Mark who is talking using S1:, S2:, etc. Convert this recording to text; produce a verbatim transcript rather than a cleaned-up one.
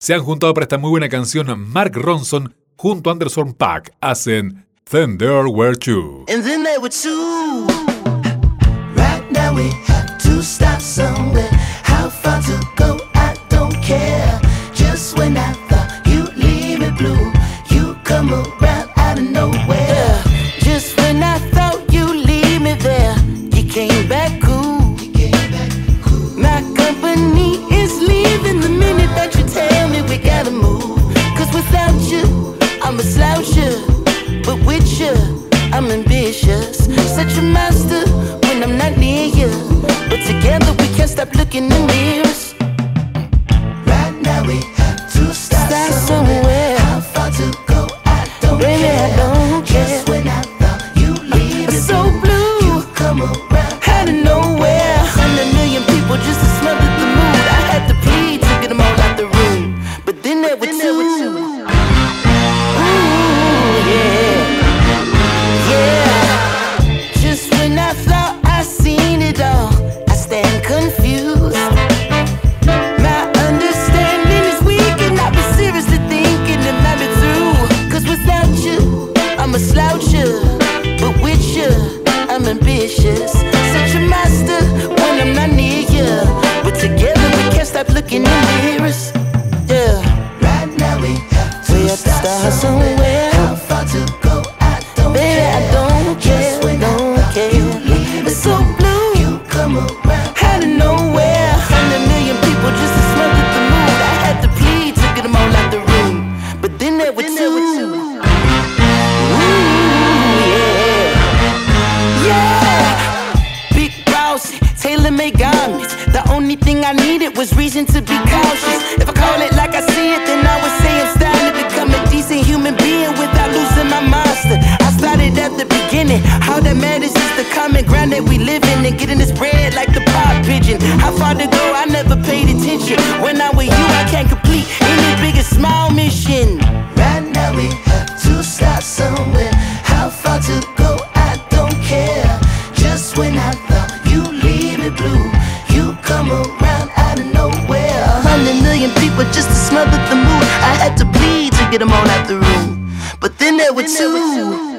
S1: Se han juntado para esta muy buena canción. Mark Ronson junto a Anderson .Paak hacen Then There Were Two.
S2: And then there were two. Right now we have to stop somewhere. How far to go, I don't care. Just when I thought you'd leave me blue, you come around out of nowhere. Yeah. Just when I thought you'd leave me there, you came back cool. You came back cool. My company is leaving the minute that you tell me we gotta move. Cause without you, I'm a sloucher, but with you, I'm ambitious. Such a monster when I'm not near you, but together we can't stop looking in mirrors. Right now we have to start, start somewhere. somewhere. How far to go, I don't Baby, care. I don't care. Just when I thought you leave me so blue, you come around out of nowhere. Hundred million people just to smother the mood. I had to plead to get them all out the room, but then there were two. Such a master when I'm not near you, but together we can't stop looking in mirrors. Yeah. Right now we have to, we have to start, start somewhere. somewhere. How far to go? I don't Baby, care. I don't care. Just when don't I care. You leave it's so blue. You come around out of nowhere. Hundred million people just to smother the mood. I had to plead to get them all out the room, but then there were two. Tailor-made garments. The only thing I needed was reason to be cautious. If I call it like I see it, then I would say I'm starting to become a decent human being without losing my monster. I started at the beginning. All that matters is the common ground that we live in, and getting this bread like the pop pigeon. How far to go? I never paid attention. When I'm with you, I can't complete any big or small mission. Right now we have to start somewhere. How far to go? I don't care. Just when I thought blue, you come around out of nowhere. A hundred million people just to smother the mood. I had to plead to get them all out the room, but then there were two.